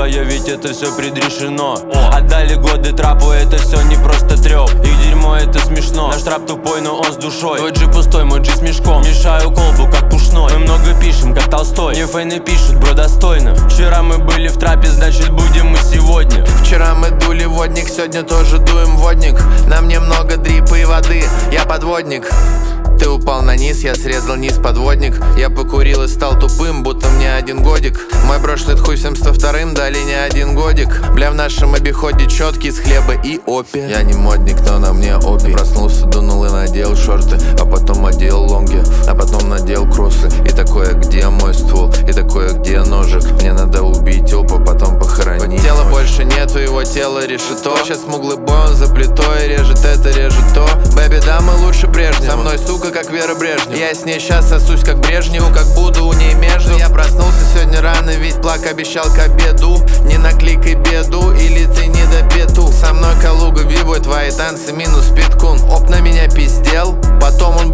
твое, ведь это все предрешено. Отдали годы трапу, это все не просто трёп. Их дерьмо, это смешно. Наш трап тупой, но он с душой. Твой джи пустой, мой джи с мешком. Мешаю колбу, как пушной. Мы много пишем, как Толстой. Мне фэны пишут, бро, достойно. Вчера мы были в трапе, значит будем мы сегодня. Вчера мы дули водник, сегодня тоже дуем водник. Нам немного дрипа и воды, я подводник. Ты упал на низ, я срезал низ подводник. Я покурил и стал тупым, будто мне 1 годик. Мой бро шлет хуй всем 102-м, дали не 1 годик. Бля, в нашем обиходе четкий с хлеба и опи. Я не модник, но на мне опи. Проснулся, дунул и надел шорты, а потом одел лонги, а потом надел кроссы. И такое, где мой ствол, и такое, где ножик. Мне надо убить опа, потом похоронить. Тела больше нету, его тело решето. Сейчас смуглый бой, он за плитой, режет это, режет то. Бэби, да, мы лучше прежнего. Со мной, сука, как Вера Брежнев. Я с ней сейчас сосусь как Брежневу, как буду у ней между. Я проснулся сегодня рано, ведь плак обещал к обеду. Не накликай беду, или ты не до беду. Со мной Калуга, бибой, твои танцы минус питкун. Оп на меня пиздел, потом он